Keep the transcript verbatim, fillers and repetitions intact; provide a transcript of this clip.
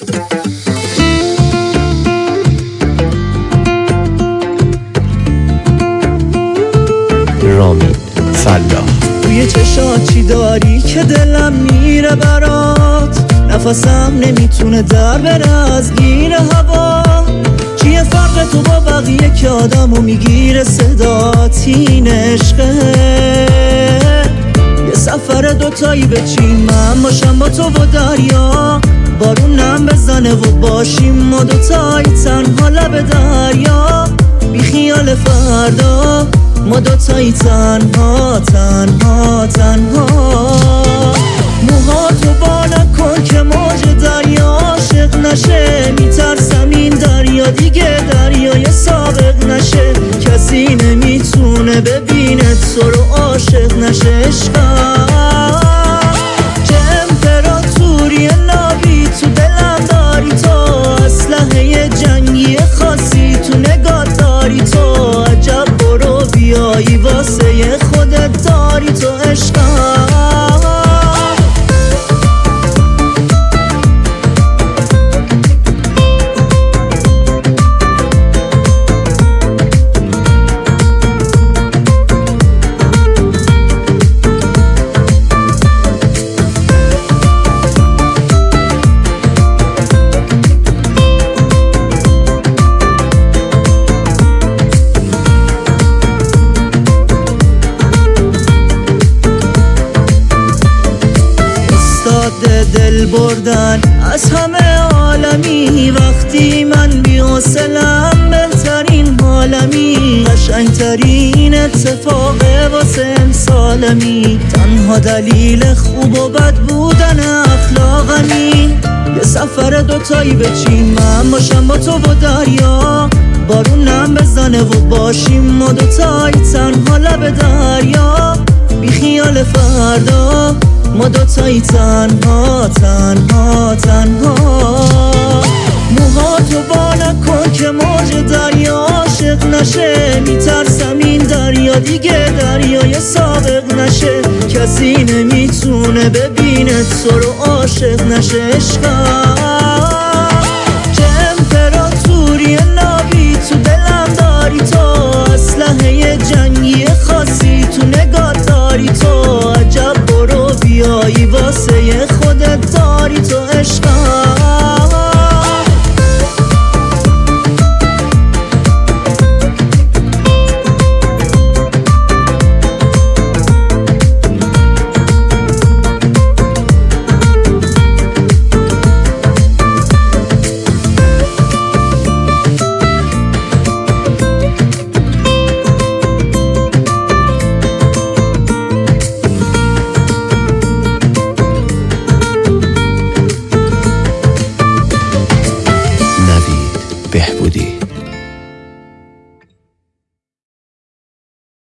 رامین فلاح. توی چشات چی داری که دلم میره برات، نفسم نمیتونه در بره از گیر هوا. چیه فرق تو با بقیه که آدمو میگیره صدات؟ این عشقه یه سفر دوتایی به چین، من باشم با تو و دریا، بارونم بزنه و باشیم ما دوتایی تنها لب دریا. بی خیال فردا ما دوتایی تنها تنها تنها. موهاتو با نکن که موج دریا عاشق نشه، میترسم این دریا دیگه دریای سابق نشه. کسی نمیتونه ببینه تو رو عاشق نشه. عشقم چه امپراتوری نابی تو دلم داری تو، اسلحه جنگی خاصی تو نگاه داری تو. عجب برو بیایی واسه خودت داری تو. عشقم دل بردن از همه عالمی، وقتی من بی‌حوصله‌ام بهترین حالمی. قشنگترین اتفاقه واسه امسالمی، تنها دلیل خوب و بد بودن اخلاقمی. یه سفر دوتایی به چین، من باشم با تو و دریا، بارونم بزنه و باشیم ما دوتایی تنها لب دریا. بی خیال فردا ما دوتایی تنها تنها تنها. موهاتو با نکن که موج دریا عاشق نشه، میترسم این دریا دیگه دریای سابق نشه. کسی نمیتونه ببینه تو رو عاشق نشه. عشقم چه امپراتوری نابی تو دلم داری تو، اسلحه جنگی خاصی تو نگاه داری تو. عجب برو بیایی واسه خودت داری تو. عشقم